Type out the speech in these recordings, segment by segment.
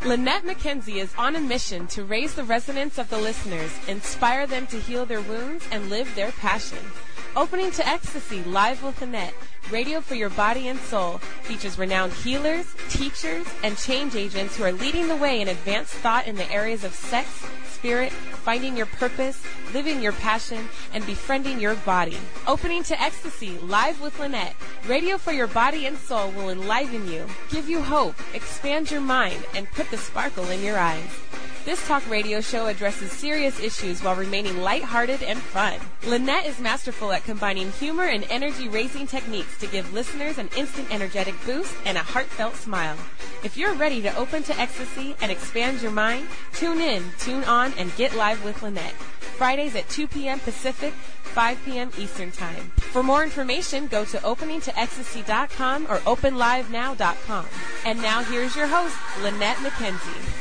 Lynette McKenzie is on a mission to raise the resonance of the listeners, inspire them to heal their wounds, and live their passion. Opening to Ecstasy, Live with Lynette, radio for your body and soul, features renowned healers, teachers, and change agents who are leading the way in advanced thought in the areas of sex, spirit, finding your purpose, living your passion, and befriending your body. Opening to Ecstasy, Live with Lynette, radio for your body and soul will enliven you, give you hope, expand your mind, and put the sparkle in your eyes. This talk radio show addresses serious issues while remaining lighthearted and fun. Lynette is masterful at combining humor and energy-raising techniques to give listeners an instant energetic boost and a heartfelt smile. If you're ready to open to ecstasy and expand your mind, tune in, tune on, and get live with Lynette. Fridays at 2 p.m. Pacific, 5 p.m. Eastern Time. For more information, go to openingtoecstasy.com or openlivenow.com. And now here's your host, Lynette McKenzie.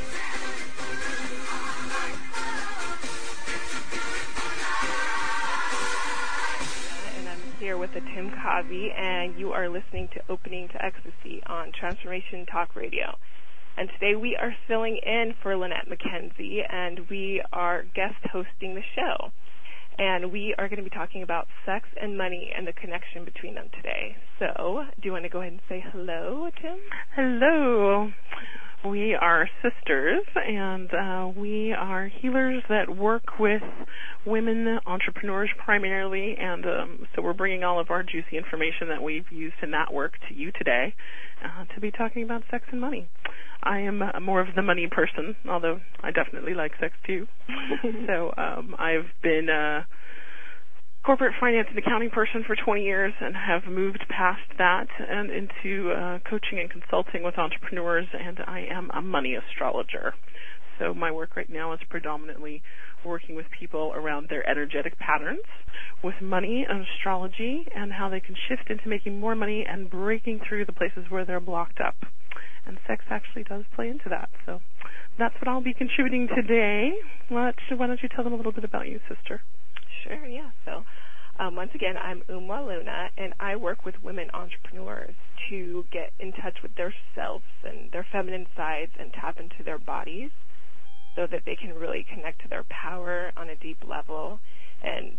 Here with Tim Covey, and you are listening to Opening to Ecstasy on Transformation Talk Radio. And today we are filling in for Lynette McKenzie, and we are guest hosting the show. And we are going to be talking about sex and money and the connection between them today. So, do you want to go ahead and say hello, Tim? Hello. We are sisters, and we are healers that work with women entrepreneurs primarily, and so we're bringing all of our juicy information that we've used in that work to you today to be talking about sex and money. I am more of the money person, although I definitely like sex too. So I've been corporate finance and accounting person for 20 years and have moved past that and into coaching and consulting with entrepreneurs, and I am a money astrologer. So my work right now is predominantly working with people around their energetic patterns with money and astrology and how they can shift into making more money and breaking through the places where they're blocked up. And sex actually does play into that. So that's what I'll be contributing today. Why don't you tell them a little bit about you, sister? Sure, yeah. So once again, I'm Uma Luna, and I work with women entrepreneurs to get in touch with their selves and their feminine sides and tap into their bodies so that they can really connect to their power on a deep level and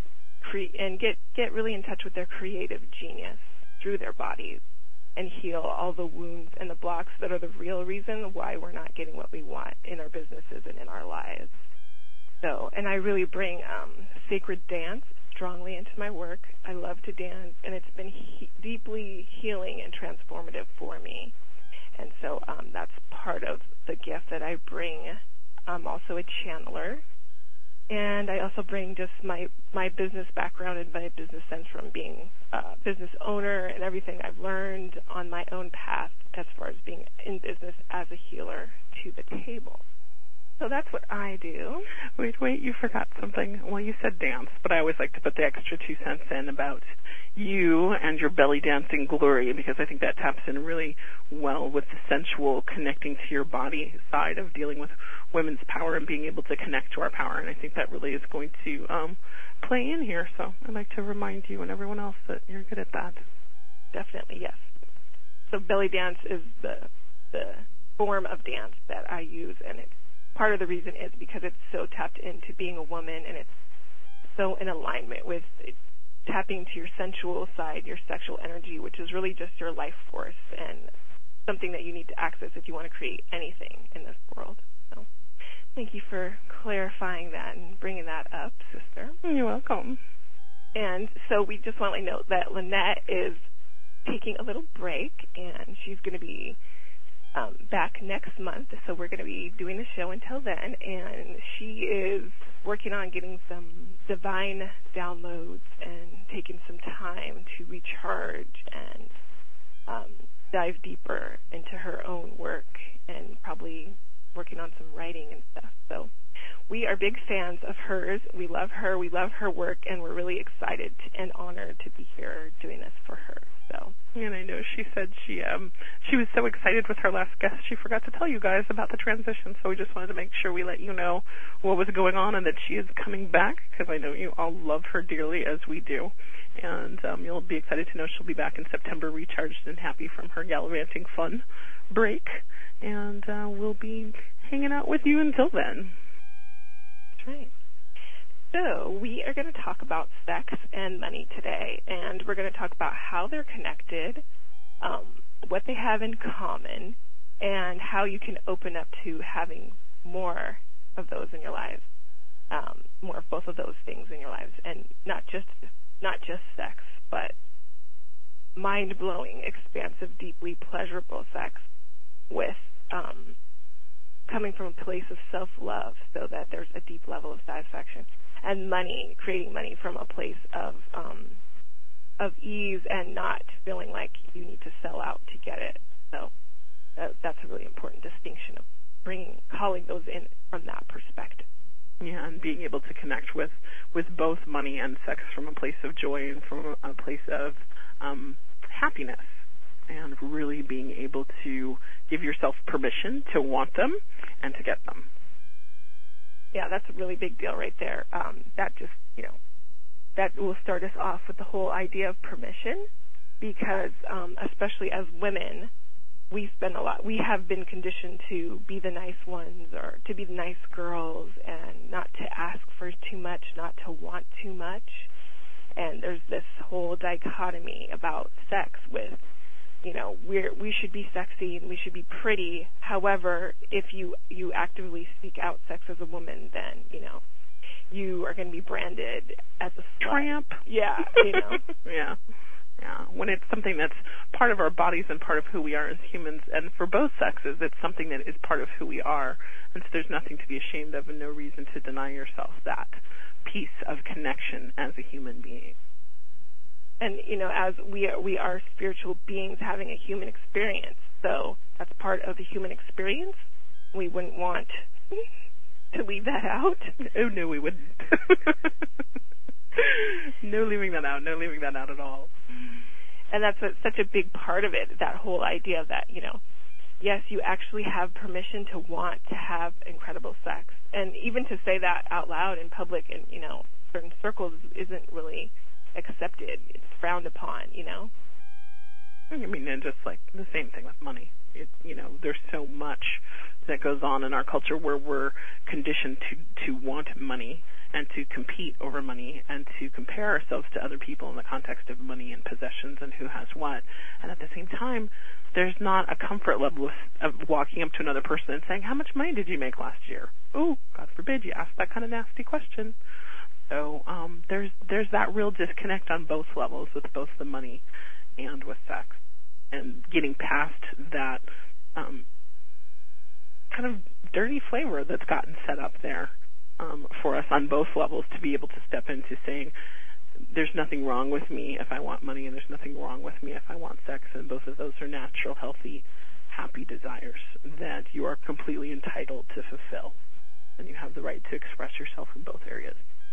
get really in touch with their creative genius through their bodies and heal all the wounds and the blocks that are the real reason why we're not getting what we want in our businesses and in our lives. So, and I really bring sacred dance strongly into my work. I love to dance, and it's been deeply healing and transformative for me. And so that's part of the gift that I bring. I'm also a channeler, and I also bring just my business background and my business sense from being a business owner and everything I've learned on my own path as far as being in business as a healer to the table. So that's what I do. Wait, you forgot something. Well, you said dance, but I always like to put the extra 2 cents in about you and your belly dancing glory, because I think that taps in really well with the sensual connecting to your body side of dealing with women's power and being able to connect to our power. And I think that really is going to play in here. So I'd like to remind you and everyone else that you're good at that. Definitely, yes. So belly dance is the form of dance that I use, and it's part of the reason is because it's so tapped into being a woman, and it's so in alignment with tapping to your sensual side, your sexual energy, which is really just your life force and something that you need to access if you want to create anything in this world. So thank you for clarifying that and bringing that up, sister. You're welcome. And so we just want to note that Lynette is taking a little break, and she's going to be back next month, so we're going to be doing the show until then, and she is working on getting some divine downloads and taking some time to recharge and dive deeper into her own work and probably working on some writing and stuff. So we are big fans of hers. We love her. We love her work, and we're really excited and honored to be here doing this for her. So, and I know she said she was so excited with her last guest, she forgot to tell you guys about the transition. So we just wanted to make sure we let you know what was going on and that she is coming back, because I know you all love her dearly as we do. And you'll be excited to know she'll be back in September, recharged and happy from her gallivanting fun break. And we'll be hanging out with you until then. That's right. So we are going to talk about sex and money today, and we're going to talk about how they're connected, what they have in common, and how you can open up to having more of those in your lives, more of both of those things in your lives, and not just sex, but mind-blowing, expansive, deeply pleasurable sex with coming from a place of self-love so that there's a deep level of satisfaction, and money, creating money from a place of ease and not feeling like you need to sell out to get it. So that's a really important distinction of calling those in from that perspective. Yeah, and being able to connect with both money and sex from a place of joy and from a place of happiness, and really being able to give yourself permission to want them and to get them. Yeah, that's a really big deal right there. That just, that will start us off with the whole idea of permission, because especially as women, we have been conditioned to be the nice ones or to be the nice girls and not to ask for too much, not to want too much. And there's this whole dichotomy about sex with, we should be sexy and we should be pretty. However, if you actively seek out sex as a woman, then, you are going to be branded as a slut. Tramp. Yeah, Yeah. Yeah, when it's something that's part of our bodies and part of who we are as humans, and for both sexes, it's something that is part of who we are, and so there's nothing to be ashamed of and no reason to deny yourself that piece of connection as a human being. And, as we are spiritual beings having a human experience, so that's part of the human experience. We wouldn't want to leave that out. Oh, no, we wouldn't. No leaving that out at all. And that's such a big part of it, that whole idea that, yes, you actually have permission to want to have incredible sex. And even to say that out loud in public in, certain circles isn't really accepted. It's frowned upon, I mean, and just like the same thing with money. There's so much that goes on in our culture where we're conditioned to want money and to compete over money and to compare ourselves to other people in the context of money and possessions and who has what. And at the same time, there's not a comfort level of walking up to another person and saying, how much money did you make last year? Oh, God forbid you ask that kind of nasty question. So there's that real disconnect on both levels with both the money and with sex. And getting past that kind of dirty flavor that's gotten set up there for us on both levels, to be able to step into saying there's nothing wrong with me if I want money and there's nothing wrong with me if I want sex, and both of those are natural, healthy, happy desires that you are completely entitled to fulfill, and you have the right to express yourself in both areas.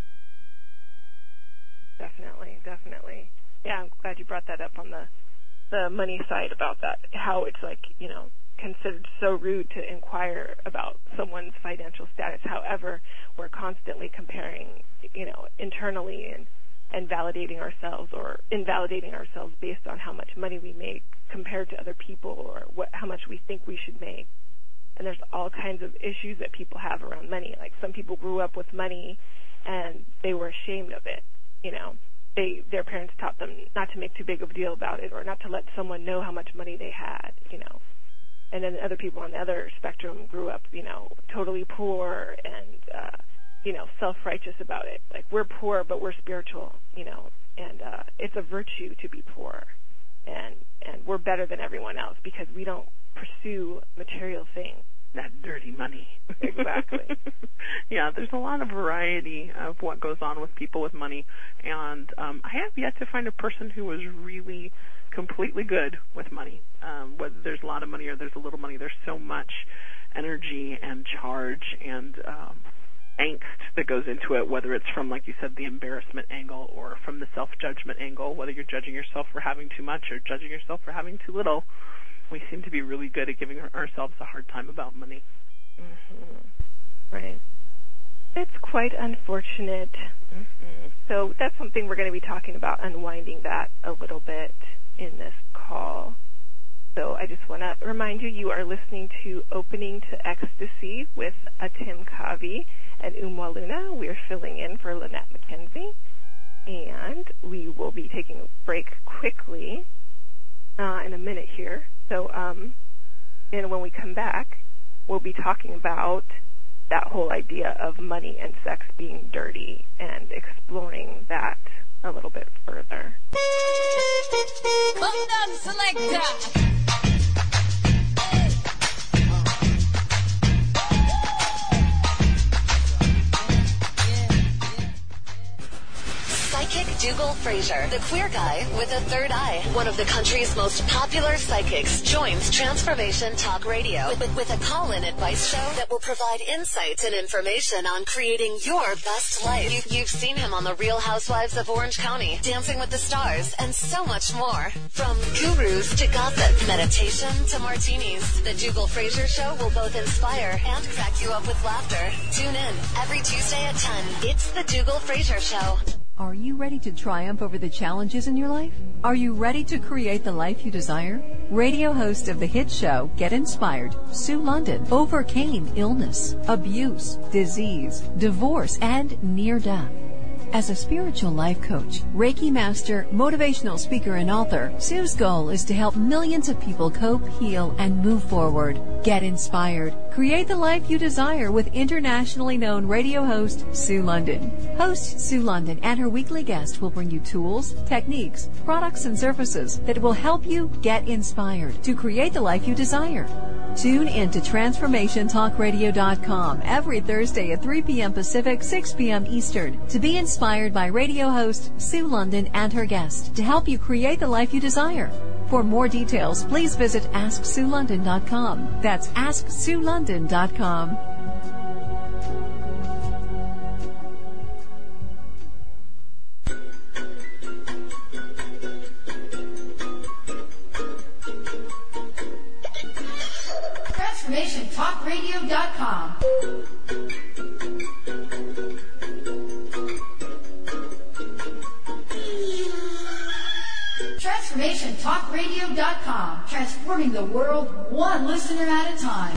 Definitely. Yeah, I'm glad you brought that up on the money side about that, how it's like, considered so rude to inquire about someone's financial status. However, we're constantly comparing, internally and validating ourselves or invalidating ourselves based on how much money we make compared to other people, or how much we think we should make. And there's all kinds of issues that people have around money. Like, some people grew up with money and they were ashamed of it. Their parents taught them not to make too big of a deal about it, or not to let someone know how much money they had, And then other people on the other spectrum grew up, totally poor and, self-righteous about it. Like, we're poor, but we're spiritual, and it's a virtue to be poor. And we're better than everyone else because we don't pursue material things. That dirty money. Exactly. Yeah, there's a lot of variety of what goes on with people with money, and I have yet to find a person who was really completely good with money. Whether there's a lot of money or there's a little money, there's so much energy and charge and angst that goes into it, whether it's from, like you said, the embarrassment angle or from the self-judgment angle, whether you're judging yourself for having too much or judging yourself for having too little. We seem to be really good at giving ourselves a hard time about money. Mm-hmm. Right. It's quite unfortunate. Mm-hmm. So that's something we're going to be talking about, unwinding that a little bit in this call. So I just want to remind you, you are listening to Opening to Ecstasy with Tim Covey and Luna. We are filling in for Lynette McKenzie. And we will be taking a break quickly in a minute here. So and when we come back, we'll be talking about that whole idea of money and sex being dirty and exploring that a little bit further. Well done, selector. Psychic Dougal Fraser, the queer guy with a third eye, one of the country's most popular psychics, joins Transformation Talk Radio with a call-in advice show that will provide insights and information on creating your best life. You've seen him on The Real Housewives of Orange County, Dancing with the Stars, and so much more. From gurus to gossip, meditation to martinis, the Dougal Fraser Show will both inspire and crack you up with laughter. Tune in every Tuesday at 10. It's the Dougal Fraser Show. Are you ready to triumph over the challenges in your life? Are you ready to create the life you desire? Radio host of the hit show Get Inspired, Sue London, overcame illness, abuse, disease, divorce, and near death. As a spiritual life coach, Reiki master, motivational speaker, and author, Sue's goal is to help millions of people cope, heal, and move forward. Get inspired. Create the life you desire with internationally known radio host Sue London. Host Sue London and her weekly guest will bring you tools, techniques, products, and services that will help you get inspired to create the life you desire. Tune in to TransformationTalkRadio.com every Thursday at 3 p.m. Pacific, 6 p.m. Eastern to be inspired by radio host Sue London and her guest to help you create the life you desire. For more details, please visit AskSueLondon.com. That's AskSueLondon.com. TransformationTalkRadio.com. TransformationTalkRadio.com. Transforming the world one listener at a time.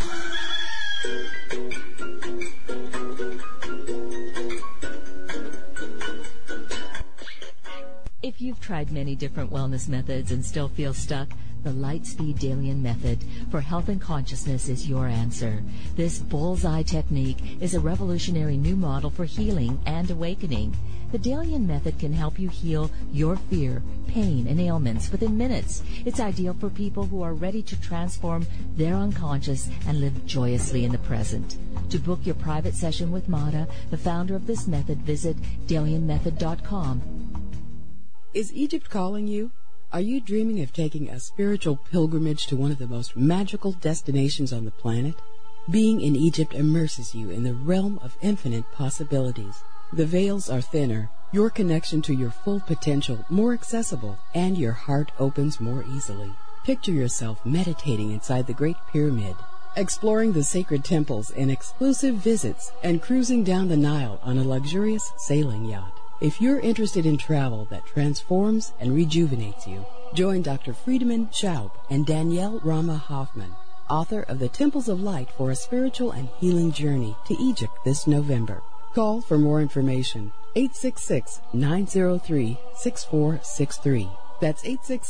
If you've tried many different wellness methods and still feel stuck, the Lightspeed Dalian Method for Health and Consciousness is your answer. This bullseye technique is a revolutionary new model for healing and awakening. The Dalian Method can help you heal your fear, pain, and ailments within minutes. It's ideal for people who are ready to transform their unconscious and live joyously in the present. To book your private session with Mada, the founder of this method, visit DalianMethod.com. Is Egypt calling you? Are you dreaming of taking a spiritual pilgrimage to one of the most magical destinations on the planet? Being in Egypt immerses you in the realm of infinite possibilities. The veils are thinner, your connection to your full potential more accessible, and your heart opens more easily. Picture yourself meditating inside the Great Pyramid, exploring the sacred temples in exclusive visits, and cruising down the Nile on a luxurious sailing yacht. If you're interested in travel that transforms and rejuvenates you, join Dr. Friedemann Schaub and Danielle Rama Hoffman, author of The Temples of Light for a Spiritual and Healing Journey to Egypt this November. Call for more information, 866-903-6463. That's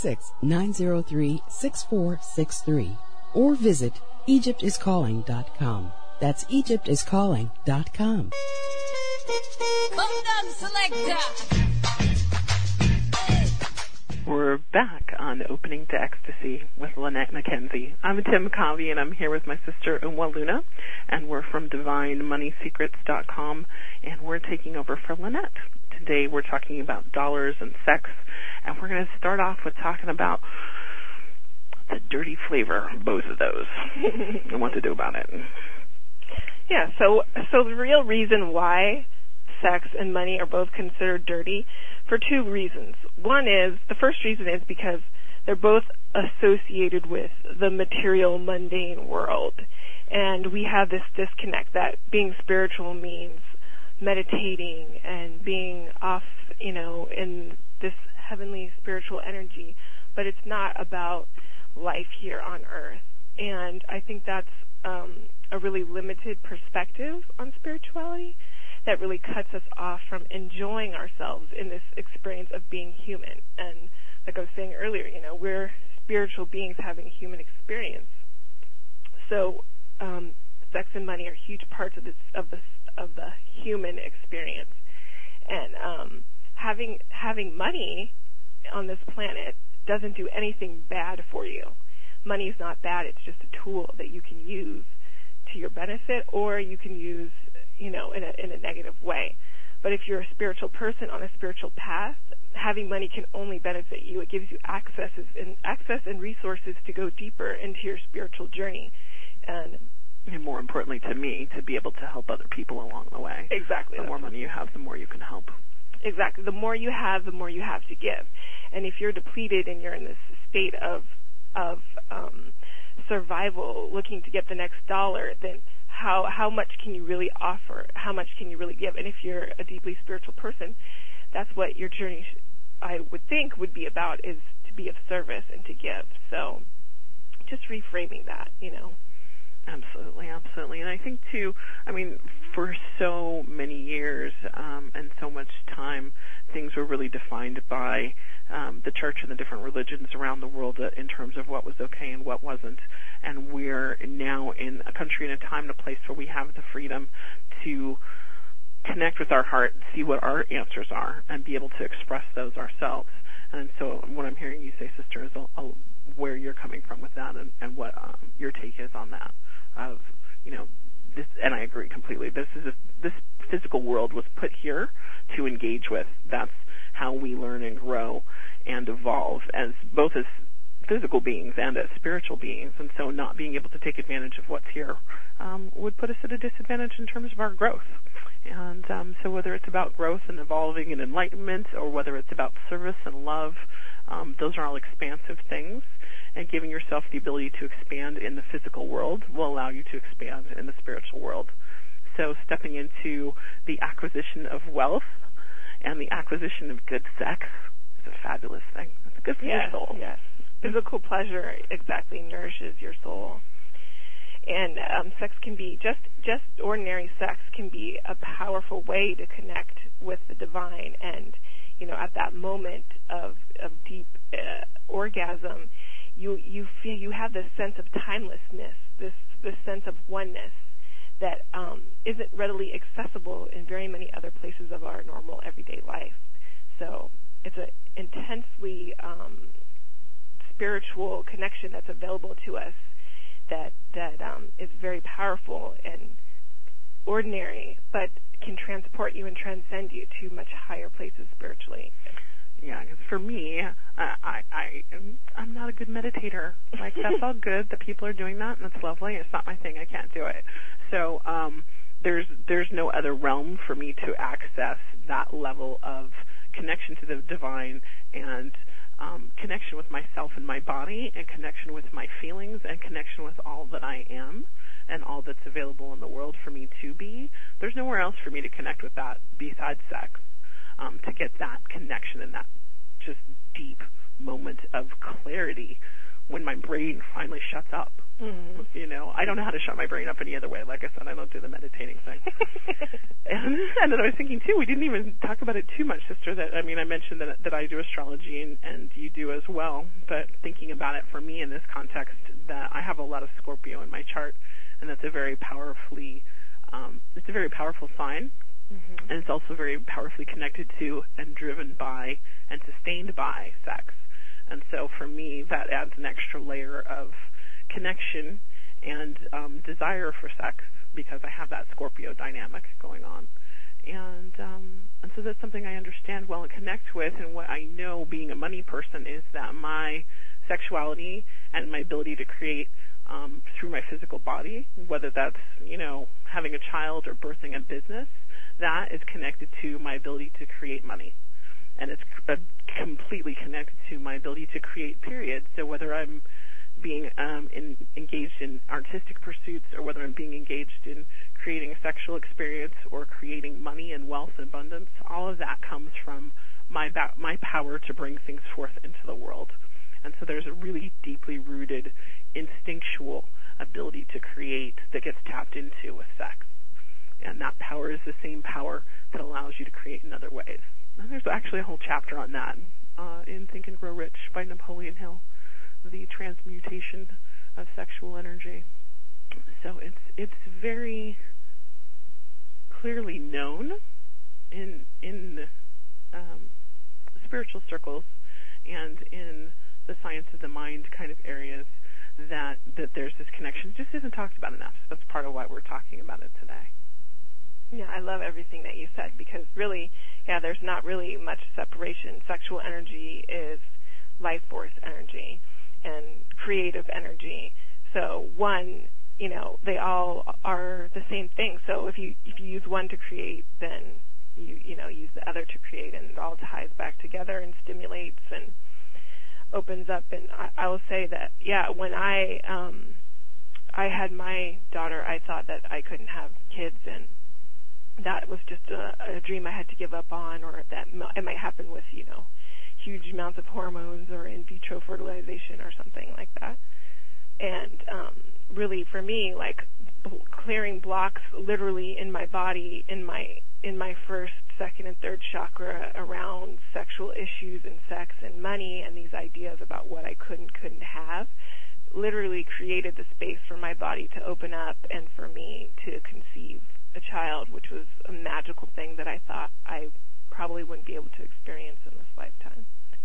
866-903-6463. Or visit EgyptIsCalling.com. That's EgyptIsCalling.com. Well done, selector. We're back on Opening to Ecstasy with Lynette McKenzie. I'm Tim Covey, and I'm here with my sister Luna, and we're from DivineMoneySecrets.com, and we're taking over for Lynette. Today we're talking about dollars and sex, and we're going to start off with talking about the dirty flavor of both of those and what to do about it. Yeah, so the real reason why sex and money are both considered dirty, for two reasons. The first reason is because they're both associated with the material, mundane world. And we have this disconnect that being spiritual means meditating and being off, in this heavenly spiritual energy, but it's not about life here on earth. And I think that's a really limited perspective on spirituality that really cuts us off from enjoying ourselves in this experience of being human. And like I was saying earlier, we're spiritual beings having a human experience. So sex and money are huge parts of the human experience. And having money on this planet doesn't do anything bad for you. Money is not bad. It's just a tool that you can use to your benefit, or you can use, in a negative way. But if you're a spiritual person on a spiritual path, having money can only benefit you. It gives you access and resources to go deeper into your spiritual journey. And more importantly to me, to be able to help other people along the way. Exactly. The more money you have, the more you can help. Exactly. The more you have, the more you have to give. And if you're depleted and you're in this state of survival, looking to get the next dollar, then how much can you really offer? How much can you really give? And if you're a deeply spiritual person, that's what your journey, I would think, would be about, is to be of service and to give. So just reframing that, Absolutely, absolutely. And I think, too, for so many years and so much time, things were really defined by the church and the different religions around the world in terms of what was okay and what wasn't. And we're now in a country and a time and a place where we have the freedom to connect with our heart, see what our answers are, and be able to express those ourselves. And so what I'm hearing you say, sister, is where you're coming from with that and what your take is on that. Of, this, and I agree completely. This physical world was put here to engage with. That's how we learn and grow and evolve as both as physical beings and as spiritual beings. And so not being able to take advantage of what's here would put us at a disadvantage in terms of our growth. And so whether it's about growth and evolving and enlightenment, or whether it's about service and love, those are all expansive things. And giving yourself the ability to expand in the physical world will allow you to expand in the spiritual world. So stepping into the acquisition of wealth and the acquisition of good sex is a fabulous thing. It's good for your soul. Yes. Physical pleasure exactly nourishes your soul. And sex can be, just ordinary sex can be a powerful way to connect with the divine. And, at that moment of deep orgasm, you feel you have this sense of timelessness, this sense of oneness that isn't readily accessible in very many other places of our normal everyday life. So it's an intensely spiritual connection that's available to us that is very powerful and ordinary, but can transport you and transcend you to much higher places spiritually. Yeah, because for me, I'm not a good meditator. Like, that's all good that people are doing that, and that's lovely. It's not my thing. I can't do it. So there's no other realm for me to access that level of connection to the divine and connection with myself and my body, and connection with my feelings, and connection with all that I am and all that's available in the world for me to be. There's nowhere else for me to connect with that besides sex. To get that connection and that just deep moment of clarity when my brain finally shuts up. Mm-hmm. I don't know how to shut my brain up any other way. Like I said, I don't do the meditating thing. and then I was thinking, too, we didn't even talk about it too much, sister. I mentioned that I do astrology and you do as well. But thinking about it for me in this context, that I have a lot of Scorpio in my chart, and that's a very powerful sign. Mm-hmm. And it's also very powerfully connected to and driven by and sustained by sex. And so for me, that adds an extra layer of connection and desire for sex, because I have that Scorpio dynamic going on. And so that's something I understand well and connect with. And what I know, being a money person, is that my sexuality and my ability to create through my physical body, whether that's, having a child or birthing a business, that is connected to my ability to create money. And it's completely connected to my ability to create, period. So whether I'm being engaged in artistic pursuits, or whether I'm being engaged in creating a sexual experience or creating money and wealth and abundance, all of that comes from my power to bring things forth into the world. And so there's a really deeply rooted instinctual ability to create that gets tapped into with sex. And that power is the same power that allows you to create in other ways. And there's actually a whole chapter on that in Think and Grow Rich by Napoleon Hill, the transmutation of sexual energy. So it's very clearly known in spiritual circles and in the science of the mind kind of areas that there's this connection. It just isn't talked about enough. So that's part of why we're talking about it today. Yeah, I love everything that you said, because really, there's not really much separation. Sexual energy is life force energy and creative energy. So one, they all are the same thing. So if you use one to create, then you use the other to create, and it all ties back together and stimulates and opens up. And I will say that, when I had my daughter, I thought that I couldn't have kids, and that was just a dream I had to give up on, or that it might happen with, huge amounts of hormones or in vitro fertilization or something like that. And really, for me, like clearing blocks literally in my body, in my first, second, and third chakra around sexual issues and sex and money and these ideas about what I couldn't have, literally created the space for my body to open up and for me to conceive a child, which was a magical thing that I thought I probably wouldn't be able to experience in this lifetime.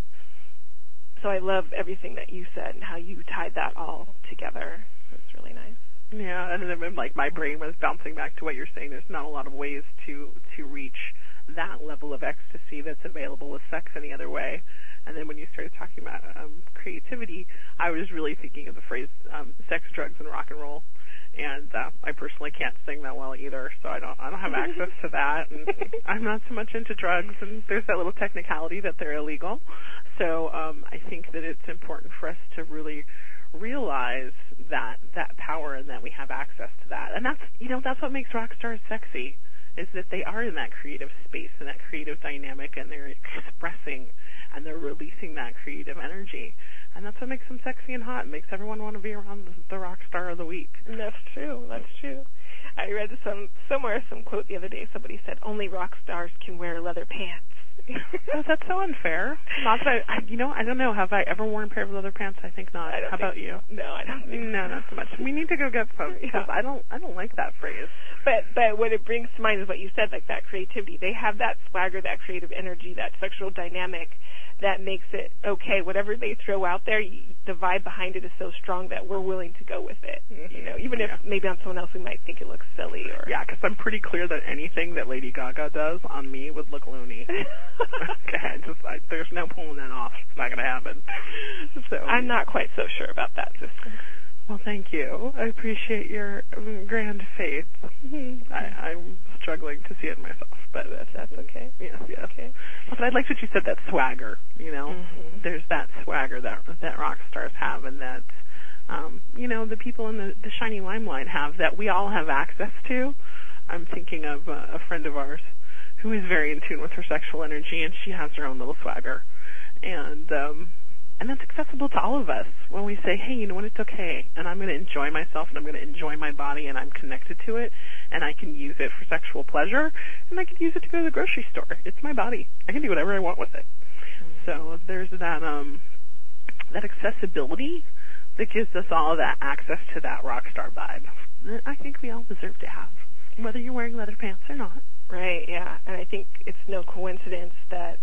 So I love everything that you said and how you tied that all together. It was really nice. Yeah, and then like my brain was bouncing back to what you're saying. There's not a lot of ways to reach that level of ecstasy that's available with sex any other way. And then when you started talking about creativity, I was really thinking of the phrase sex, drugs, and rock and roll. And I personally can't sing that well either, so I don't have access to that. And I'm not so much into drugs, and there's that little technicality that they're illegal. So I think that it's important for us to really realize that power and that we have access to that. And that's what makes rock stars sexy, is that they are in that creative space and that creative dynamic, and they're expressing and they're releasing that creative energy. And that's what makes them sexy and hot. It makes everyone want to be around the rock star of the week. That's true. I read somewhere some quote the other day. Somebody said, only rock stars can wear leather pants. Oh, that's so unfair. Not that I don't know. Have I ever worn a pair of leather pants? I think not. How about you? No, I don't think No, not so much. We need to go get some, because I don't like that phrase. But what it brings to mind is what you said, like that creativity. They have that swagger, that creative energy, that sexual dynamic that makes it okay. Whatever they throw out there, the vibe behind it is so strong that we're willing to go with it. Mm-hmm. Even if maybe on someone else we might think it looks silly. Because I'm pretty clear that anything that Lady Gaga does on me would look loony. Okay, there's no pulling that off. It's not going to happen. So I'm not quite so sure about that, sister. Well, thank you. I appreciate your grand faith. I'm struggling to see it myself, but that's okay. Yes. Okay. But I liked what you said, that swagger. Mm-hmm. There's that swagger that rock stars have, and that the people in the shiny limelight have, that we all have access to. I'm thinking of a friend of ours who is very in tune with her sexual energy, and she has her own little swagger, and that's accessible to all of us when we say, hey, you know what, it's okay, and I'm going to enjoy myself, and I'm going to enjoy my body, and I'm connected to it, and I can use it for sexual pleasure, and I can use it to go to the grocery store. It's my body. I can do whatever I want with it. So there's that accessibility that gives us all that access to that rock star vibe that I think we all deserve to have, whether you're wearing leather pants or not. Right, yeah. And I think it's no coincidence that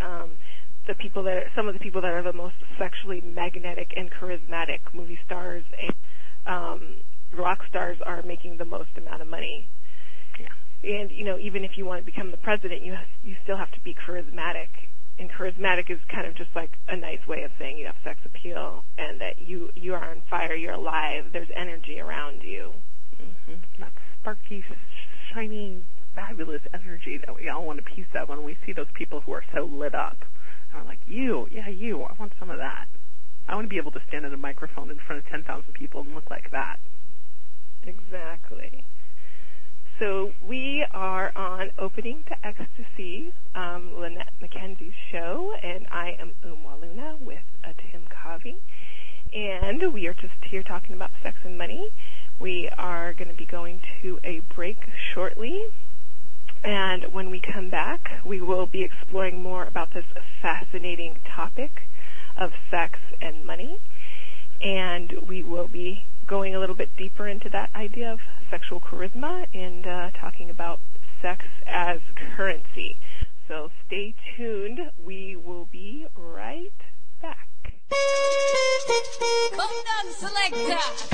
some of the people that are the most sexually magnetic and charismatic movie stars and rock stars are making the most amount of money. Yeah. And even if you want to become the president, you still have to be charismatic. And charismatic is kind of just like a nice way of saying you have sex appeal and that you are on fire, you're alive, there's energy around you. Mm-hmm. That sparky, shiny, fabulous energy that we all want a piece of when we see those people who are so lit up. And we're like, you, I want some of that. I want to be able to stand at a microphone in front of 10,000 people and look like that. Exactly. So we are on Opening to Ecstasy, Lynette McKenzie's show, and I am Luna with Tim Covey. And we are just here talking about sex and money. We are going to be going to a break shortly. And when we come back, we will be exploring more about this fascinating topic of sex and money. And we will be going a little bit deeper into that idea of sexual charisma and talking about sex as currency. So stay tuned. We will be right back. Bundang Selector.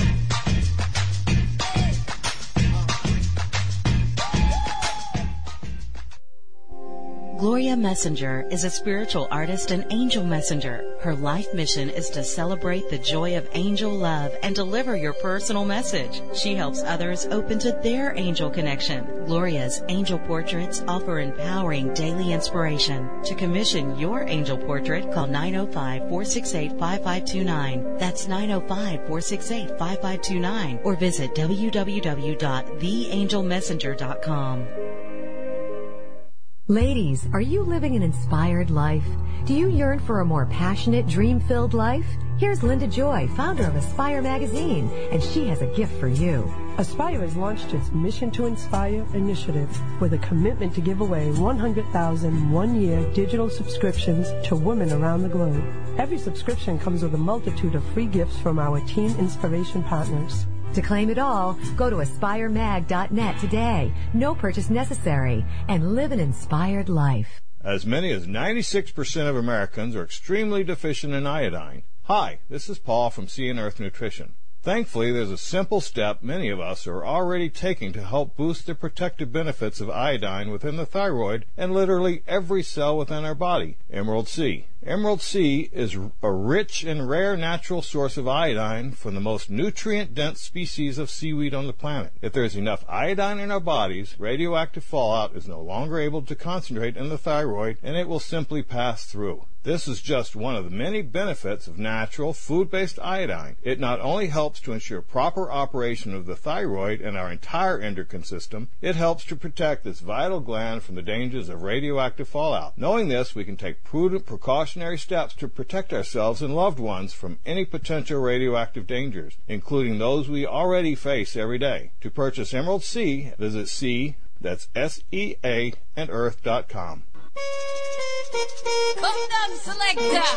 Gloria Messenger is a spiritual artist and angel messenger. Her life mission is to celebrate the joy of angel love and deliver your personal message. She helps others open to their angel connection. Gloria's angel portraits offer empowering daily inspiration. To commission your angel portrait, call 905-468-5529. That's 905-468-5529. Or visit www.theangelmessenger.com. Ladies, are you living an inspired life? Do you yearn for a more passionate, dream-filled life? Here's Linda Joy, founder of Aspire Magazine, and she has a gift for you. Aspire has launched its Mission to Inspire initiative with a commitment to give away 100,000 one-year digital subscriptions to women around the globe. Every subscription comes with a multitude of free gifts from our Teen Inspiration partners. To claim it all, go to aspiremag.net today. No purchase necessary. And live an inspired life. As many as 96% of Americans are extremely deficient in iodine. Hi, this is Paul from Sea and Earth Nutrition. Thankfully, there's a simple step many of us are already taking to help boost the protective benefits of iodine within the thyroid and literally every cell within our body, Emerald Sea. Emerald Sea is a rich and rare natural source of iodine from the most nutrient-dense species of seaweed on the planet. If there is enough iodine in our bodies, radioactive fallout is no longer able to concentrate in the thyroid, and it will simply pass through. This is just one of the many benefits of natural, food-based iodine. It not only helps to ensure proper operation of the thyroid and our entire endocrine system, it helps to protect this vital gland from the dangers of radioactive fallout. Knowing this, we can take prudent, precautionary steps to protect ourselves and loved ones from any potential radioactive dangers, including those we already face every day. To purchase Emerald Sea, visit Sea, that's SEA, and earth.com. Bundang Selector.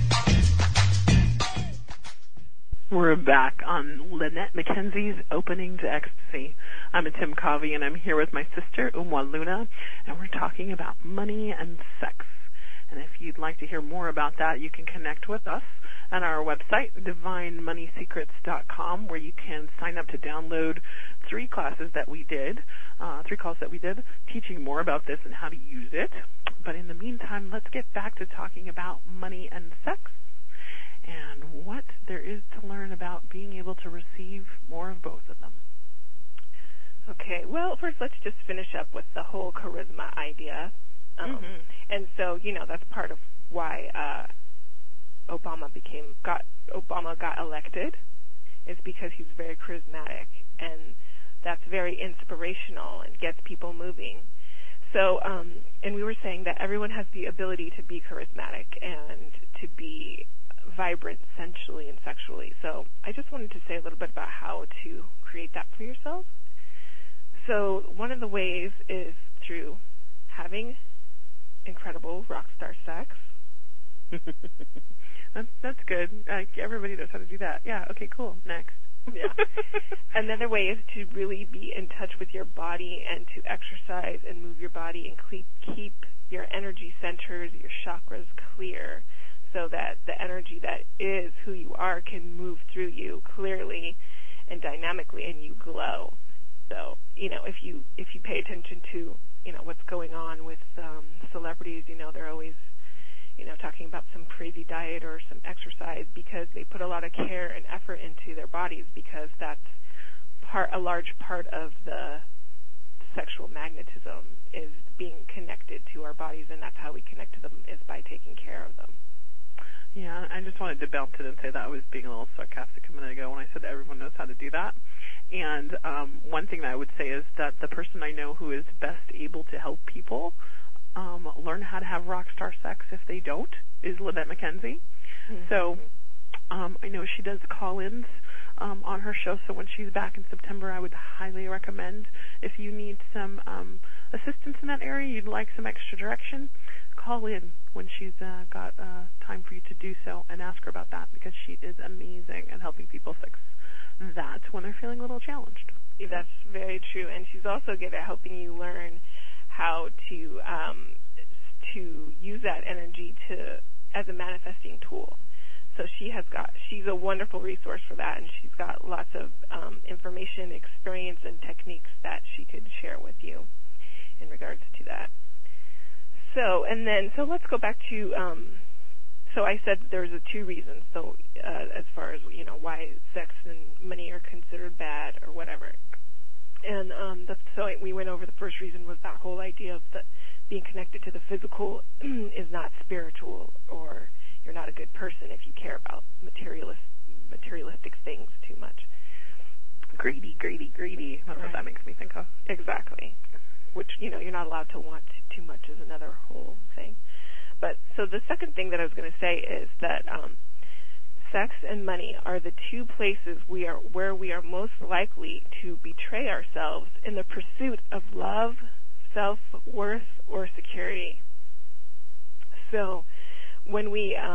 We're back on Lynette McKenzie's Opening to Ecstasy. I'm Tim Covey, and I'm here with my sister, Luna, and we're talking about money and sex. And if you'd like to hear more about that, you can connect with us on our website, DivineMoneySecrets.com, where you can sign up to download 3 calls that we did, teaching more about this and how to use it. But in the meantime, let's get back to talking about money and sex and what there is to learn about being able to receive more of both of them. Okay, well, first let's just finish up with the whole charisma idea. And so, that's part of why Obama got elected, is because he's very charismatic, and that's very inspirational and gets people moving. So, and we were saying that everyone has the ability to be charismatic and to be vibrant sensually and sexually. So I just wanted to say a little bit about how to create that for yourself. So one of the ways is through having incredible rock star sex. That's good. Everybody knows how to do that. Yeah, okay, cool. Next. Yeah. Another way is to really be in touch with your body and to exercise and move your body and keep your energy centers, your chakras clear, so that the energy that is who you are can move through you clearly and dynamically, and you glow. So, if you pay attention to, what's going on with celebrities, they're always talking about some crazy diet or some exercise because they put a lot of care and effort into their bodies, because that's a large part of the sexual magnetism is being connected to our bodies, and that's how we connect to them, is by taking care of them. Yeah, I just wanted to bounce it and say that I was being a little sarcastic a minute ago when I said everyone knows how to do that. And one thing that I would say is that the person I know who is best able to help people learn how to have rock star sex if they don't is Lynette McKenzie. Mm-hmm. So I know she does call-ins on her show, so when she's back in September, I would highly recommend, if you need some assistance in that area, you'd like some extra direction, call in when she's got time for you to do so and ask her about that, because she is amazing at helping people fix that when they're feeling a little challenged. That's very true, and she's also good at helping you learn how to use that energy as a manifesting tool. So she's a wonderful resource for that, and she's got lots of information, experience, and techniques that she could share with you in regards to that. So let's go back to, so I said there's two reasons. So as far as, why sex and money are considered bad or whatever. And so we went over the first reason was that whole idea of being connected to the physical is not spiritual, or you're not a good person if you care about materialistic things too much. Greedy. That's what that makes me think of. Exactly. Which, you're not allowed to want too much is another whole thing. But so the second thing that I was going to say is that sex and money are the two places where we are most likely to betray ourselves in the pursuit of love, self-worth, or security. So when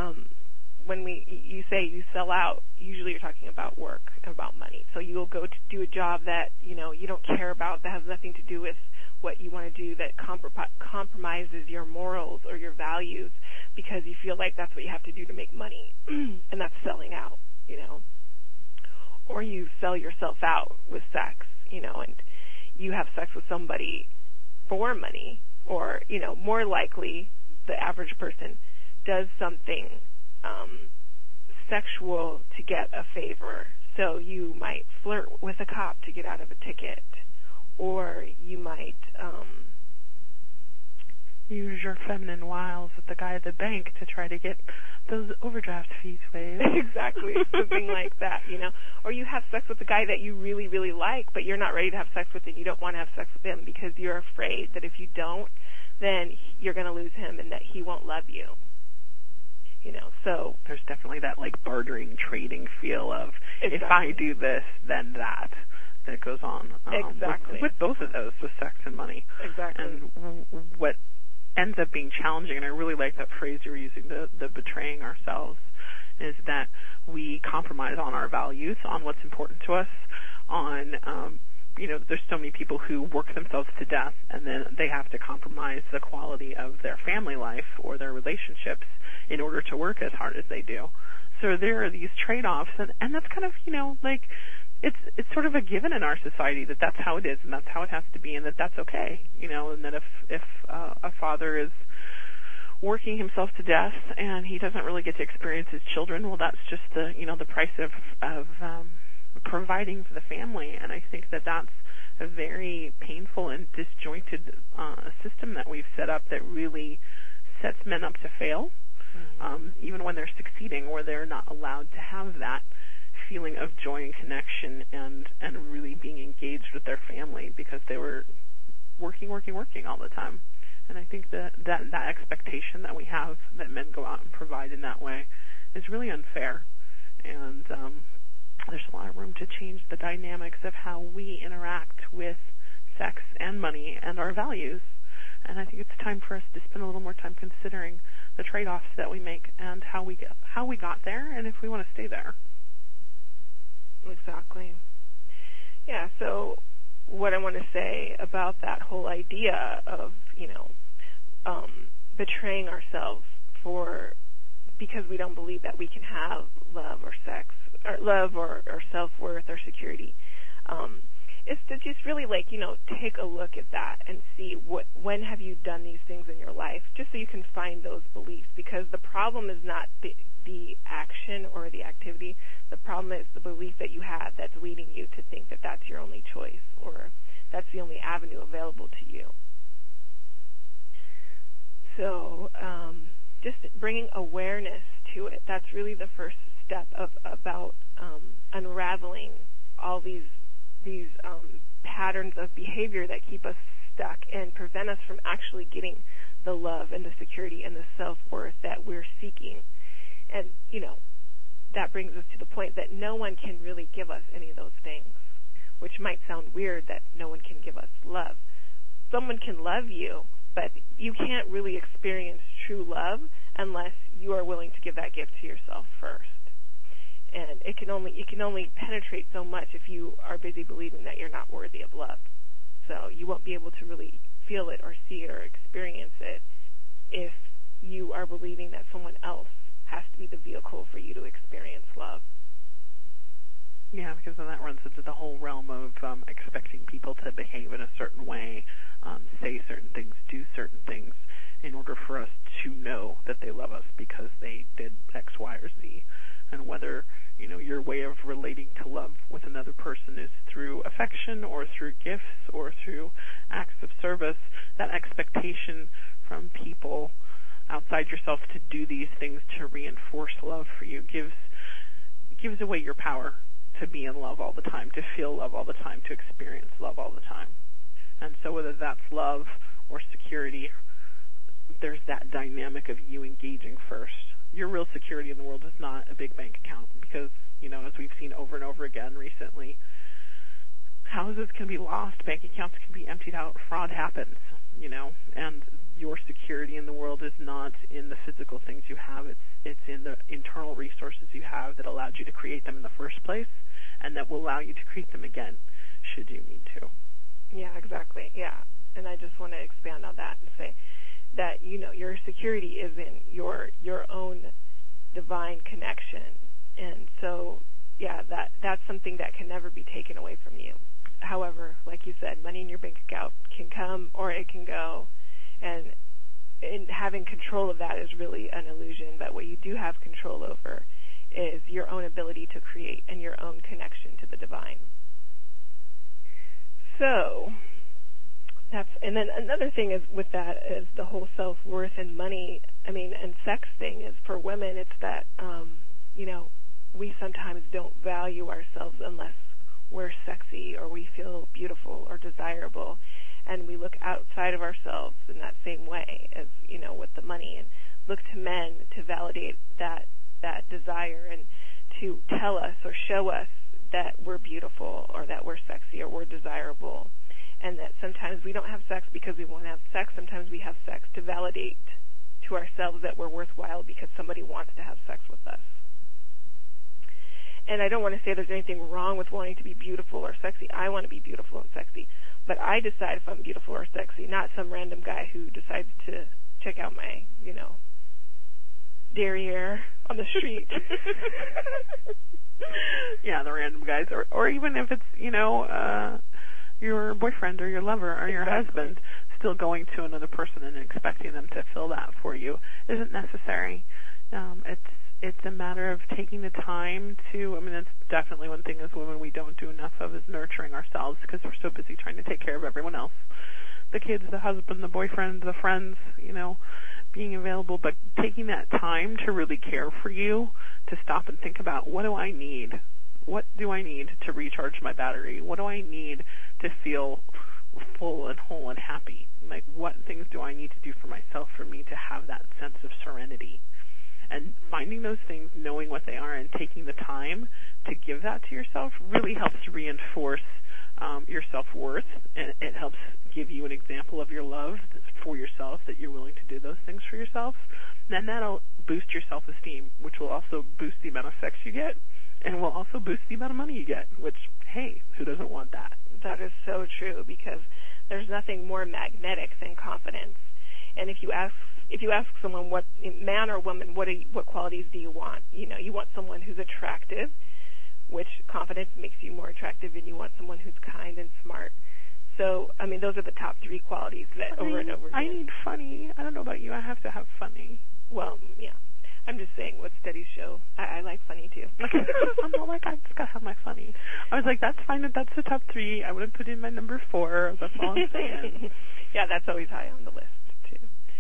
you say you sell out, usually you're talking about work, about money. So you'll go to do a job that you don't care about, that has nothing to do with what you want to do, that compromises your morals or your values, because you feel like that's what you have to do to make money, and that's selling out, Or you sell yourself out with sex, and you have sex with somebody for money, or, more likely the average person does something sexual to get a favor. So you might flirt with a cop to get out of a ticket, or you might use your feminine wiles with the guy at the bank to try to get those overdraft fees waived. Exactly, something like that, Or you have sex with a guy that you really, really like, but you're not ready to have sex with him. You don't want to have sex with him because you're afraid that if you don't, then you're going to lose him and that he won't love you. So there's definitely that bartering, trading feel of, exactly, if I do this, then that goes on. Exactly. With both of those, with sex and money. Exactly. And what ends up being challenging, and I really like that phrase you were using, the betraying ourselves, is that we compromise on our values, on what's important to us, on, there's so many people who work themselves to death, and then they have to compromise the quality of their family life or their relationships in order to work as hard as they do. So there are these trade-offs, and that's kind of, it's sort of a given in our society that that's how it is, and that's how it has to be, and that's okay, and that if a father is working himself to death and he doesn't really get to experience his children, well, that's just the price of providing for the family. And I think that that's a very painful and disjointed system that we've set up that really sets men up to fail, even when they're succeeding, where they're not allowed to have that feeling of joy and connection and really being engaged with their family because they were working all the time. And I think that expectation that we have that men go out and provide in that way is really unfair. And there's a lot of room to change the dynamics of how we interact with sex and money and our values. And I think it's time for us to spend a little more time considering the trade-offs that we make and how we got there, and if we want to stay there. Exactly. Yeah, so what I want to say about that whole idea of, betraying ourselves because we don't believe that we can have love or sex, or love or self-worth or security, is to just really take a look at that and see when have you done these things in your life, just so you can find those beliefs, because the problem is not the action or the activity. The problem is the belief that you have that's leading you to think that that's your only choice or that's the only avenue available to you. So just bringing awareness to it. That's really the first step about unraveling all these patterns of behavior that keep us stuck and prevent us from actually getting the love and the security and the self-worth that we're seeking. And, that brings us to the point that no one can really give us any of those things, which might sound weird that no one can give us love. Someone can love you, but you can't really experience true love unless you are willing to give that gift to yourself first. And it can only penetrate so much if you are busy believing that you're not worthy of love. So you won't be able to really feel it or see it or experience it if you are believing that someone else has to be the vehicle for you to experience love. Yeah, because then that runs into the whole realm of expecting people to behave in a certain way, say certain things, do certain things, in order for us to know that they love us because they did X, Y, or Z. And whether, your way of relating to love with another person is through affection or through gifts or through acts of service, that expectation from people outside yourself to do these things to reinforce love for you gives away your power to be in love all the time, to feel love all the time, to experience love all the time. And so whether that's love or security, there's that dynamic of you engaging first. Your real security in the world is not a big bank account because, as we've seen over and over again recently, houses can be lost, bank accounts can be emptied out, fraud happens, and your security in the world is not in the physical things you have. It's in the internal resources you have that allowed you to create them in the first place and that will allow you to create them again should you need to. Yeah, exactly. Yeah. And I just want to expand on that and say that, your security is in your own divine connection. And so, yeah, that's something that can never be taken away from you. However, like you said, money in your bank account can come or it can go. And having control of that is really an illusion. But what you do have control over is your own ability to create and your own connection to the divine. So, and then another thing is with that is the whole self-worth and money, and sex thing is for women, it's that, we sometimes don't value ourselves unless we're sexy or we feel beautiful or desirable. And we look outside of ourselves in that same way as, with the money, and look to men to validate that desire and to tell us or show us that we're beautiful or that we're sexy or we're desirable. And that sometimes we don't have sex because we want to have sex. Sometimes we have sex to validate to ourselves that we're worthwhile because somebody wants to have sex with us. And I don't want to say there's anything wrong with wanting to be beautiful or sexy. I want to be beautiful and sexy. But I decide if I'm beautiful or sexy, not some random guy who decides to check out my, derriere on the street. Yeah, the random guys. Or even if it's, your boyfriend or your lover or your husband, still going to another person and expecting them to fill that for you isn't necessary. It's a matter of taking the time to, that's definitely one thing as women we don't do enough of is nurturing ourselves because we're so busy trying to take care of everyone else. The kids, the husband, the boyfriend, the friends, being available, but taking that time to really care for you, to stop and think about what do I need? What do I need to recharge my battery? What do I need to feel full and whole and happy? Like, what things do I need to do for myself for me to have that sense of serenity? And finding those things, knowing what they are, and taking the time to give that to yourself really helps reinforce your self-worth, and it helps give you an example of your love for yourself, that you're willing to do those things for yourself. And then that'll boost your self-esteem, which will also boost the amount of sex you get, and will also boost the amount of money you get, which, hey, who doesn't want that? That is so true, because there's nothing more magnetic than confidence. And if you ask someone, what, man or woman, what qualities do you want? You want someone who's attractive, which confidence makes you more attractive, and you want someone who's kind and smart. So, those are the top three qualities that over and over again. I need funny. I don't know about you. I have to have funny. Well, yeah. I'm just saying what studies show. I like funny, too. I'm not like, I just got to have my funny. I was like, that's fine if that's the top three. I wouldn't put in my number 4. That's all I'm saying. Yeah, that's always high on the list, too.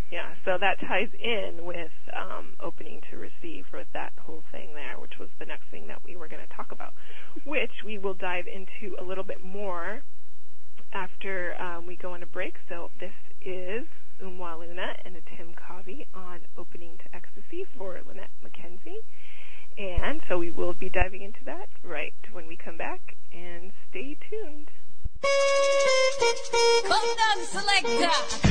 Yeah, so that ties in with opening to receive, with that whole thing there, which was the next thing that we were going to talk about, which we will dive into a little bit more after we go on a break. So this is Umwa Luna and a Tim Covey on Opening to Ecstasy for Lynette McKenzie. And so we will be diving into that right when we come back, and stay tuned. Button Selector.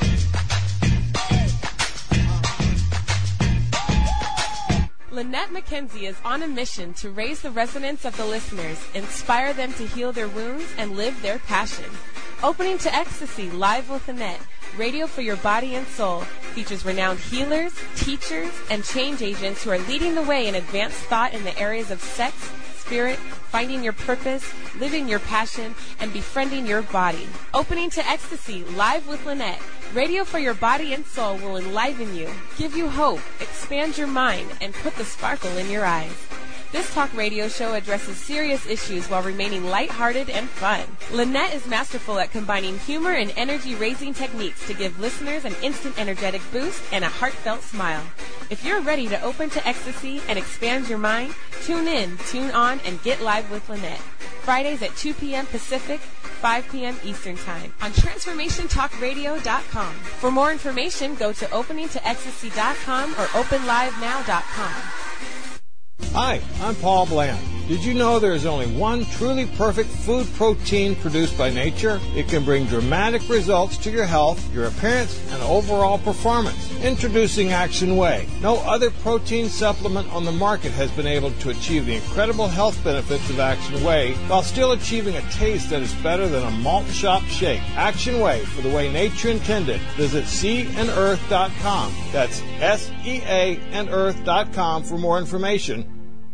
Lynette McKenzie is on a mission to raise the resonance of the listeners, inspire them to heal their wounds, and live their passion. Opening to Ecstasy, live with Lynette, radio for your body and soul, features renowned healers, teachers, and change agents who are leading the way in advanced thought in the areas of sex, spirit, finding your purpose, living your passion, and befriending your body. Opening to Ecstasy, live with Lynette, radio for your body and soul will enliven you, give you hope, expand your mind, and put the sparkle in your eyes. This talk radio show addresses serious issues while remaining lighthearted and fun. Lynette is masterful at combining humor and energy-raising techniques to give listeners an instant energetic boost and a heartfelt smile. If you're ready to open to ecstasy and expand your mind, tune in, tune on, and get live with Lynette. Fridays at 2 p.m. Pacific, 5 p.m. Eastern Time on TransformationTalkRadio.com. For more information, go to OpeningToEcstasy.com or OpenLiveNow.com. Hi, I'm Paul Bland. Did you know there is only one truly perfect food protein produced by nature? It can bring dramatic results to your health, your appearance, and overall performance. Introducing Action Whey. No other protein supplement on the market has been able to achieve the incredible health benefits of Action Whey while still achieving a taste that is better than a malt shop shake. Action Whey, for the way nature intended. Visit seaandearth.com. That's SEA and earth.com for more information.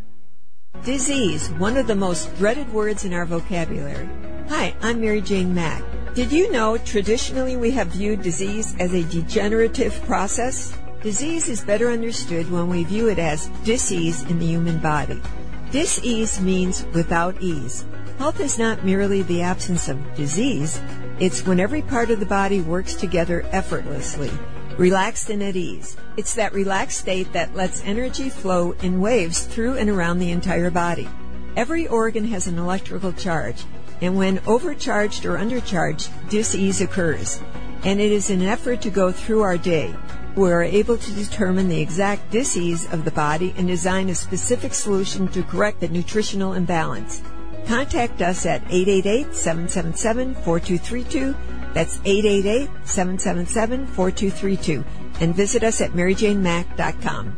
Disease, one of the most dreaded words in our vocabulary. Hi, I'm Mary Jane Mack. Did you know traditionally we have viewed disease as a degenerative process? Disease is better understood when we view it as dis-ease in the human body. Dis-ease means without ease. Health is not merely the absence of disease, it's when every part of the body works together effortlessly, relaxed and at ease. It's that relaxed state that lets energy flow in waves through and around the entire body. Every organ has an electrical charge, and when overcharged or undercharged, dis-ease occurs. And it is an effort to go through our day. We are able to determine the exact dis-ease of the body and design a specific solution to correct the nutritional imbalance. Contact us at 888-777-4232. That's 888-777-4232. And visit us at maryjanemack.com.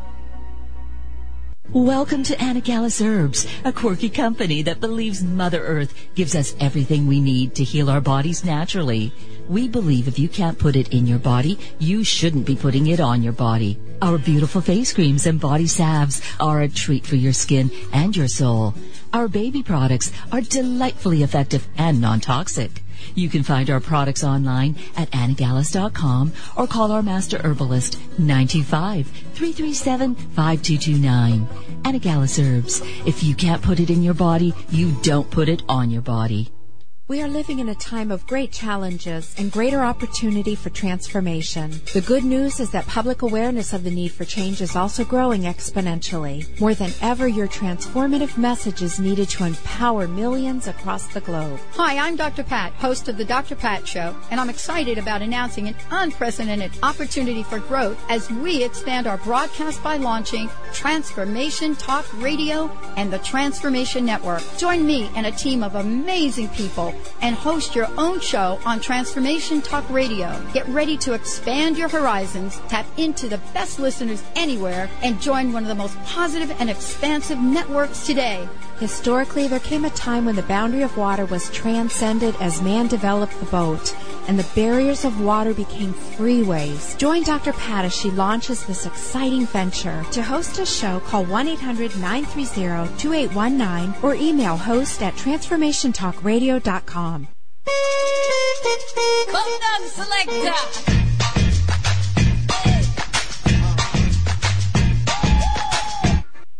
Welcome to Anacalis Herbs, a quirky company that believes Mother Earth gives us everything we need to heal our bodies naturally. We believe if you can't put it in your body, you shouldn't be putting it on your body. Our beautiful face creams and body salves are a treat for your skin and your soul. Our baby products are delightfully effective and non-toxic. You can find our products online at anagalis.com or call our master herbalist 925-337-5229. Anagalis Herbs. If you can't put it in your body, you don't put it on your body. We are living in a time of great challenges and greater opportunity for transformation. The good news is that public awareness of the need for change is also growing exponentially. More than ever, your transformative message is needed to empower millions across the globe. Hi, I'm Dr. Pat, host of the Dr. Pat Show, and I'm excited about announcing an unprecedented opportunity for growth as we expand our broadcast by launching Transformation Talk Radio and the Transformation Network. Join me and a team of amazing people and host your own show on Transformation Talk Radio. Get ready to expand your horizons, tap into the best listeners anywhere, and join one of the most positive and expansive networks today. Historically, there came a time when the boundary of water was transcended as man developed the boat, and the barriers of water became freeways. Join Dr. Pat as she launches this exciting venture. To host a show, call 1-800-930-2819 or email host@transformationtalkradio.com. Button Selector.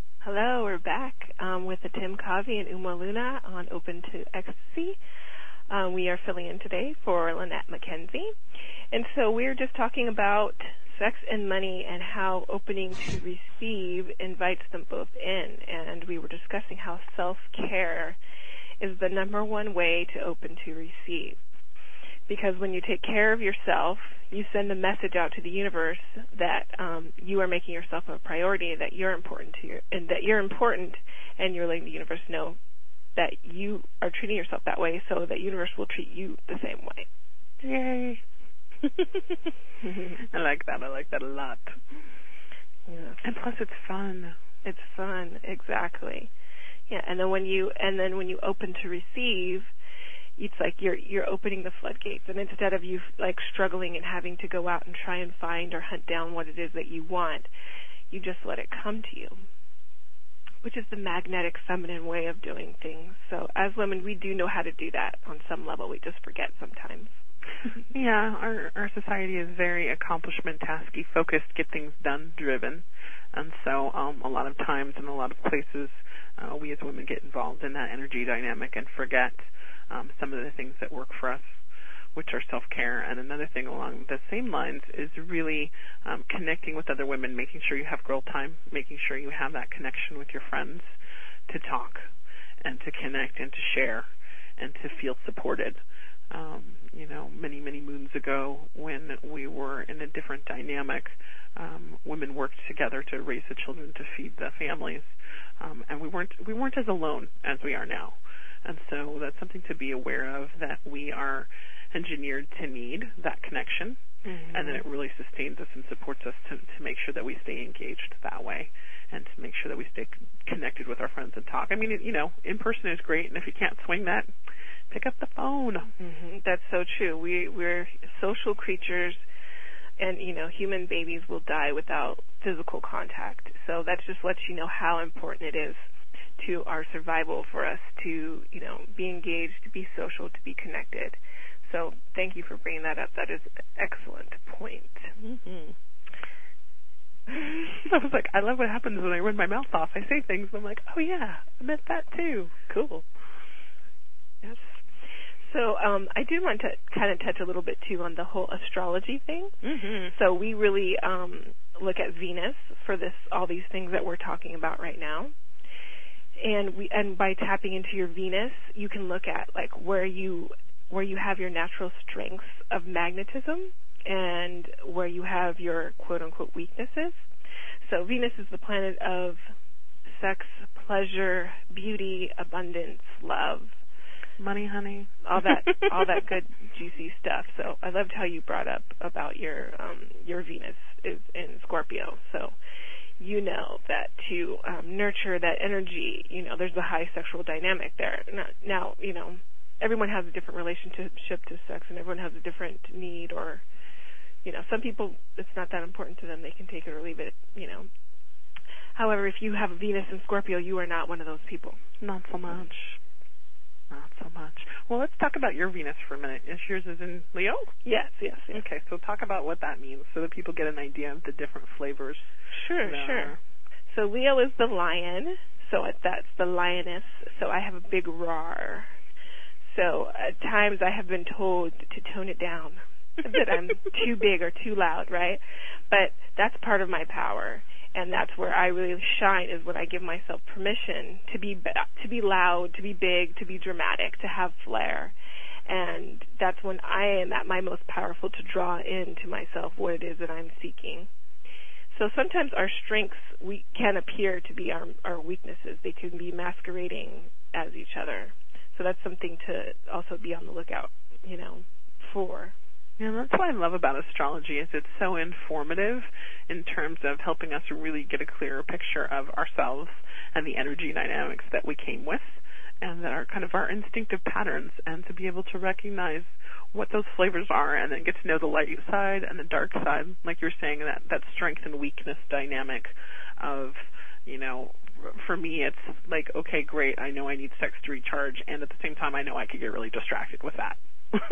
Hello, we're back with the Tim Covey and Umwa Luna on Open to Ecstasy. We are filling in today for Lynette McKenzie. And so we're just talking about sex and money and how opening to receive invites them both in. And we were discussing how self-care is the number one way to open to receive. Because when you take care of yourself, you send a message out to the universe that you are making yourself a priority, that you're important to and that you're important, and you're letting the universe know that you are treating yourself that way, so that universe will treat you the same way. Yay! I like that. I like that a lot. Yeah. And plus, it's fun. It's fun, exactly. Yeah, and then when you open to receive, it's like you're opening the floodgates, and instead of you like struggling and having to go out and try and find or hunt down what it is that you want, you just let it come to you, which is the magnetic feminine way of doing things. So as women, we do know how to do that on some level. We just forget sometimes. Yeah, our society is very accomplishment, tasky, focused, get things done, driven, and so a lot of times in a lot of places, we as women get involved in that energy dynamic and forget some of the things that work for us, which are self-care. And another thing along the same lines is really connecting with other women, making sure you have girl time, making sure you have that connection with your friends to talk and to connect and to share and to feel supported. Many, many moons ago when we were in a different dynamic, women worked together to raise the children, to feed the families, and we weren't as alone as we are now. And so that's something to be aware of, that we are engineered to need that connection, and then it really sustains us and supports us to make sure that we stay engaged that way and to make sure that we stay connected with our friends and talk. I mean, in person is great, and if you can't swing that, pick up the phone. That's so true. We're social creatures, and, human babies will die without physical contact. So that just lets you know how important it is to our survival for us to, be engaged, to be social, to be connected. So thank you for bringing that up. That is an excellent point. I was like, I love what happens when I run my mouth off. I say things, and I'm like, oh, yeah, I meant that too. Cool. Yes. So I do want to kind of touch a little bit, too, on the whole astrology thing. So we really look at Venus for all these things that we're talking about right now. And by tapping into your Venus, you can look at like where you have your natural strengths of magnetism and where you have your quote unquote weaknesses. So Venus is the planet of sex, pleasure, beauty, abundance, love, money, honey, all that good juicy stuff. So I loved how you brought up about your Venus is in Scorpio. So that to nurture that energy, there's a high sexual dynamic there. Now, everyone has a different relationship to sex, and everyone has a different need, or, some people, it's not that important to them. They can take it or leave it, However, if you have Venus in Scorpio, you are not one of those people. Not so much. Not so much. Well, let's talk about your Venus for a minute. Yours is in Leo? Yes. Okay, so talk about what that means so that people get an idea of the different flavors. Sure. So Leo is the lion, so that's the lioness, so I have a big roar. So at times I have been told to tone it down, that I'm too big or too loud, right? But that's part of my power, and that's where I really shine, is when I give myself permission to be loud, to be big, to be dramatic, to have flair. And that's when I am at my most powerful, to draw into myself what it is that I'm seeking. So sometimes our strengths can appear to be our weaknesses. They can be masquerading as each other. So that's something to also be on the lookout, for. Yeah, that's what I love about astrology, is it's so informative in terms of helping us really get a clearer picture of ourselves and the energy dynamics that we came with, and that are kind of our instinctive patterns, and to be able to recognize what those flavors are, and then get to know the light side and the dark side, like you're saying, that strength and weakness dynamic of, for me it's like, okay, great, I know I need sex to recharge, and at the same time I know I could get really distracted with that.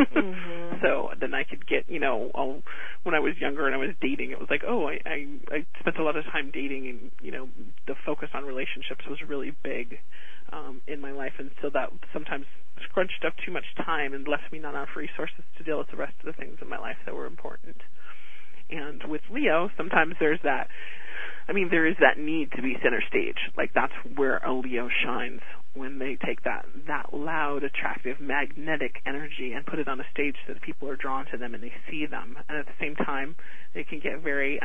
So then I could get, when I was younger and I was dating, it was like, I spent a lot of time dating, and, the focus on relationships was really big in my life, and so that sometimes scrunched up too much time and left me not enough resources to deal with the rest of the things in my life that were important. And with Leo, sometimes there is that need to be center stage. Like, that's where a Leo shines, when they take that loud, attractive, magnetic energy and put it on a stage so that people are drawn to them and they see them. And at the same time, they can get very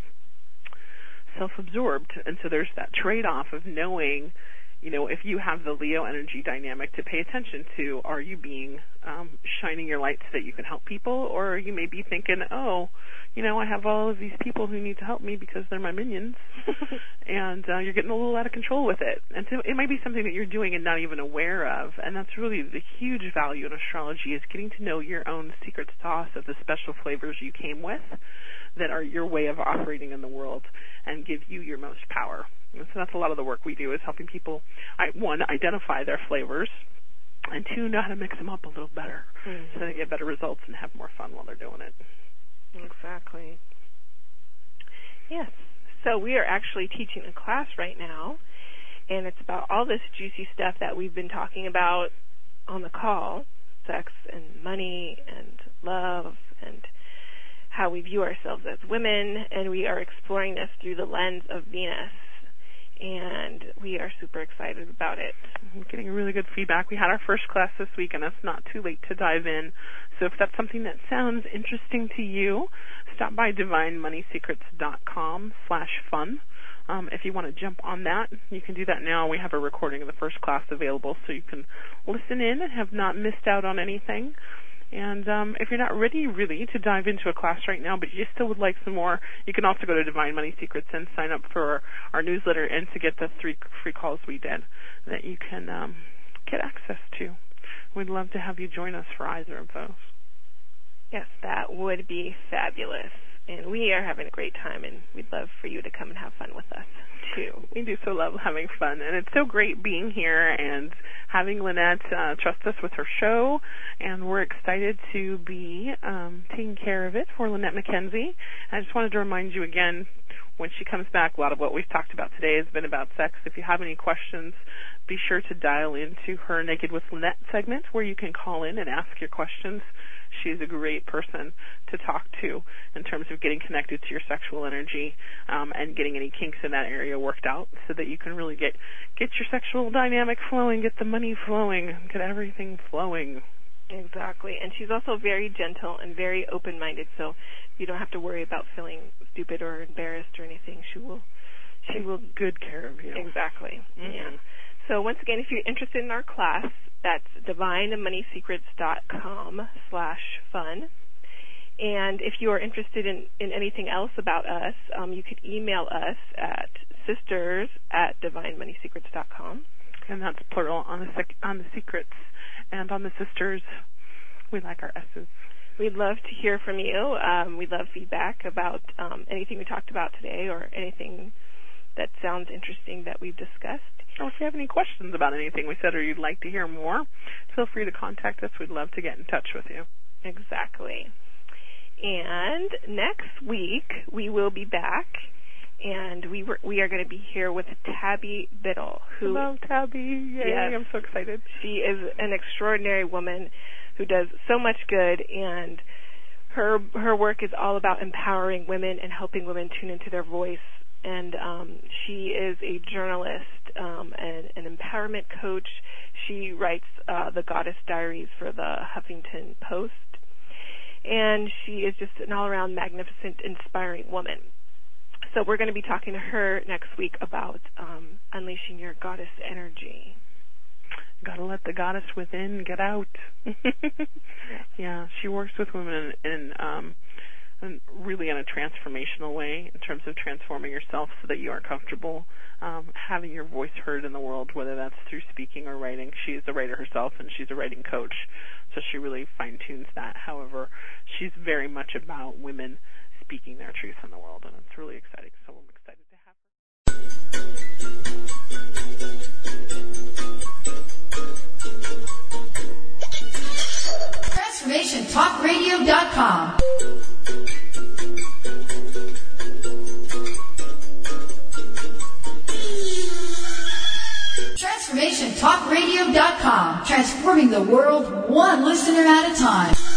self-absorbed. And so there's that trade-off of knowing, if you have the Leo energy dynamic, to pay attention to, are you being shining your light so that you can help people, or you may be thinking, I have all of these people who need to help me because they're my minions, and you're getting a little out of control with it. And so it might be something that you're doing and not even aware of, and that's really the huge value in astrology, is getting to know your own secret sauce of the special flavors you came with that are your way of operating in the world and give you your most power. And so that's a lot of the work we do, is helping people, one, identify their flavors, and two, know how to mix them up a little better so they get better results and have more fun while they're doing it. Exactly. Yes. So we are actually teaching a class right now, and it's about all this juicy stuff that we've been talking about on the call, sex and money and love and how we view ourselves as women, and we are exploring this through the lens of Venus. And we are super excited about it. We're getting really good feedback. We had our first class this week, and it's not too late to dive in. So if that's something that sounds interesting to you, stop by DivineMoneySecrets.com/fun. If you want to jump on that, you can do that now. We have a recording of the first class available, so you can listen in and have not missed out on anything. And if you're not ready, really, to dive into a class right now, but you still would like some more, you can also go to Divine Money Secrets and sign up for our newsletter and to get the 3 free calls we did that you can get access to. We'd love to have you join us for either of those. Yes, that would be fabulous. And we are having a great time, and we'd love for you to come and have fun with us, too. We do so love having fun, and it's so great being here and having Lynette trust us with her show, and we're excited to be taking care of it for Lynette McKenzie. I just wanted to remind you again, when she comes back, a lot of what we've talked about today has been about sex. If you have any questions, be sure to dial into her Naked with Lynette segment, where you can call in and ask your questions. She's a great person to talk to in terms of getting connected to your sexual energy and getting any kinks in that area worked out so that you can really get your sexual dynamic flowing, get the money flowing, get everything flowing. Exactly. And she's also very gentle and very open-minded, so you don't have to worry about feeling stupid or embarrassed or anything. She will take good care of you. Exactly. Mm-hmm. Yeah. So once again, if you're interested in our class, that's DivineMoneySecrets.com/fun. And if you are interested in anything else about us, you could email us at sisters@DivineMoneySecrets.com. And that's plural on the secrets. And on the sisters, we like our S's. We'd love to hear from you. We'd love feedback about anything we talked about today or anything that sounds interesting that we've discussed. Or if you have any questions about anything we said or you'd like to hear more, feel free to contact us. We'd love to get in touch with you. Exactly. And next week we will be back, and we are going to be here with Tabby Biddle. Hello, Tabby. Yay, yes, I'm so excited. She is an extraordinary woman who does so much good, and her work is all about empowering women and helping women tune into their voice. And she is a journalist and an empowerment coach. She writes the Goddess Diaries for the Huffington Post. And she is just an all-around magnificent, inspiring woman. So we're going to be talking to her next week about unleashing your goddess energy. Got to let the goddess within get out. Yeah, she works with women in really in a transformational way in terms of transforming yourself so that you are comfortable having your voice heard in the world, whether that's through speaking or writing. She's a writer herself, and she's a writing coach, so she really fine-tunes that. However, she's very much about women speaking their truth in the world, and it's really exciting, so I'm excited to have her. TransformationTalkRadio.com. TransformationTalkRadio.com. Transforming the world one listener at a time.